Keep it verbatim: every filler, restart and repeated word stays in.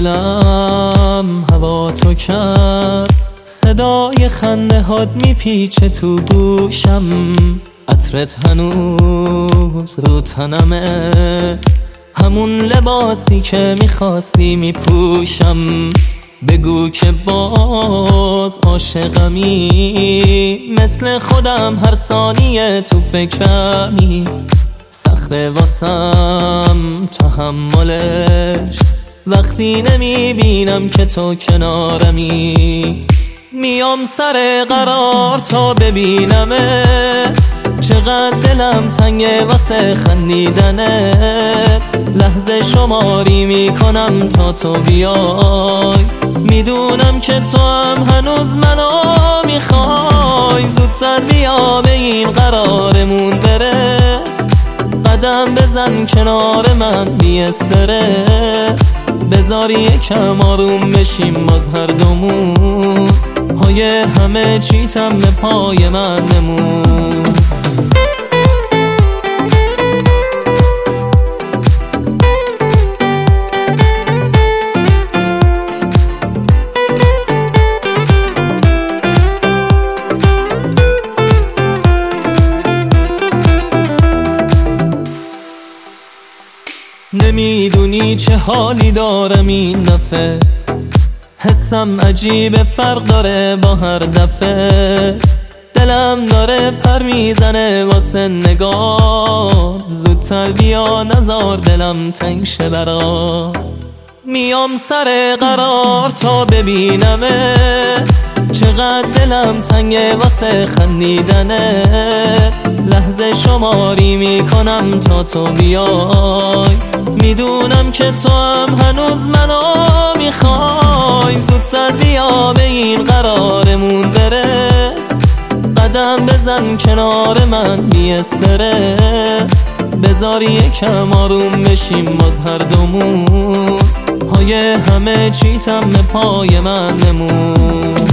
دلم هوا تو کرد، صدای خنده هات میپیچه تو گوشم، عطرت هنوز رو تنمه، همون لباسی که میخواستی میپوشم. بگو که باز عاشقمی، مثل خودم هر ثانیه تو فکرمی، سخته واسم تحملش وقتی نمیبینم که تو کنارمی. میام سر قرار تا ببینمه، چقدر دلم تنگه واسه خندیدنت، لحظه شماری میکنم تا تو بیای، میدونم که تو هم هنوز منو میخوای. زودتر بیا بگیم قرارمون برس، قدم بزن کنار من بی استرس، بذار یکم آروم بشیم باز هر دومون، های همه چیتم به پای من نمون. نمیدونی چه حالی دارم این دفعه، حسم عجیب فرق داره با هر دفعه، دلم داره پر میزنه واسه نگاه، زودتر بیا نزار دلم تنگ شه برات. میام سر قرار تا ببینمه، چقدر دلم تنگه واسه خندیدنه، لحظه شماری میکنم تا تو بیای، میدونم که تو هم هنوز منو میخوای. زودتر بیا بگیم قرارمون برس، قدم بزن کنار من بی استرس، بذار یکم آروم بشیم باز هر دومون، های همه چیتم به پای من نمون.